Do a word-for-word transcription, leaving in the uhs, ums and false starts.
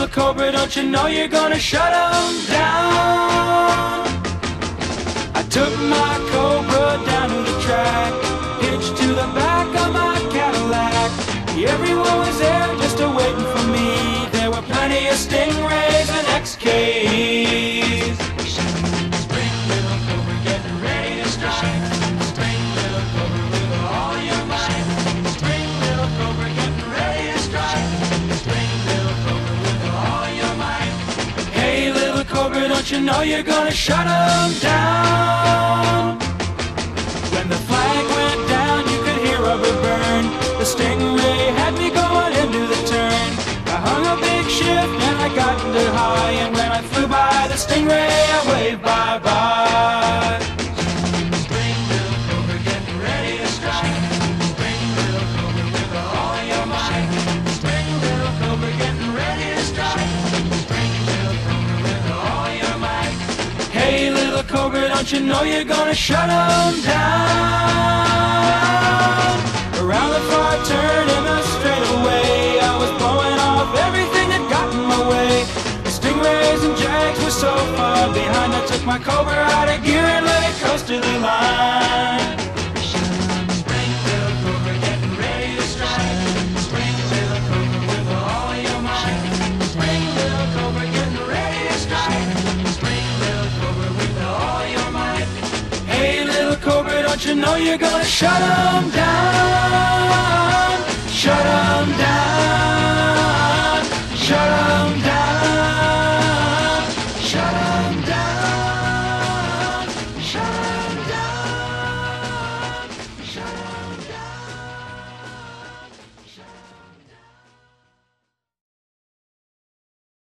little cobra, don't you know you're gonna shut 'em down? I took my cobra down to the track, hitched to the back of my Cadillac. Everyone was there just a waiting for me. There were plenty of stingrays and X Ks. Spring, little cobra, getting ready to strike. Spring, little cobra, with all your might. Spring, little cobra, getting ready to strike. Spring, little cobra, with all your might. Hey, little cobra, don't you know you're gonna shut 'em down? When the flag went down, you could hear rubber burn. The stingray had me going into the turn. I hung a big shift and I got into high, and when I flew by the stingray, I waved bye-bye. Spring, little cobra, getting ready to strike. Spring, little cobra, with all your might. Spring, little cobra, getting ready to strike. Spring, little cobra, with all your might. Hey, little cobra, don't you know you're gonna shut 'em down? Around the far turn in a straightaway, I was blowing off everything that got in my way. The stingrays and jags were so far behind, I took my cobra out of gear and let it coast to the line. Spring, little cobra, getting ready to strike. Spring, little cobra, with all your might. Spring, little cobra, getting ready to strike. Spring, little cobra, with all your might. Hey, little cobra, don't you know you're gonna shut 'em down? Shut 'em down. Shut 'em down.